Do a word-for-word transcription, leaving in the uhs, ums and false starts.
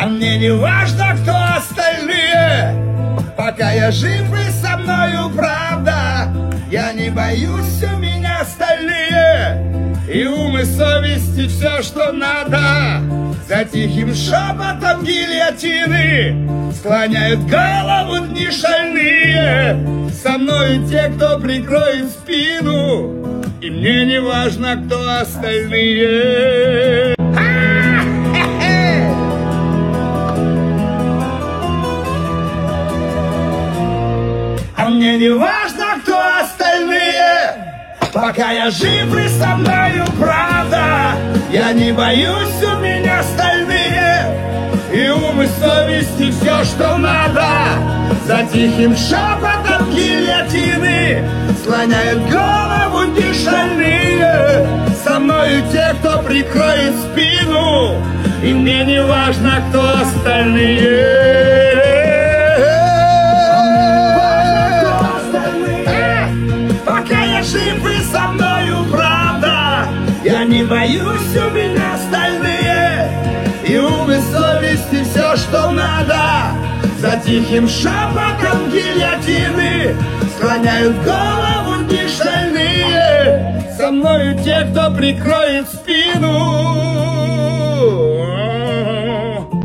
мне не важно, кто остальные, пока я жив и со мною правда. Я не боюсь, у меня стальные и ум и совесть, и все, что надо. За тихим шепотом гильотины склоняют голову дни шальные. Со мною те, кто прикроет спину, и мне не важно, кто остальные. А мне не важно, кто остальные, пока я жив и со мною правда. Я не боюсь, у меня стальные и ум и совесть, и все, что надо. За тихим шепотом гильотины склоняют голову дни шальные. Со мною те, кто прикроет спину, и мне не важно, кто остальные. Жив и со мною правда. Я не боюсь, у меня стальные и ум и совесть, и все, что надо. За тихим шепотом гильотины склоняют голову дни шальные. Со мною те, кто прикроет спину,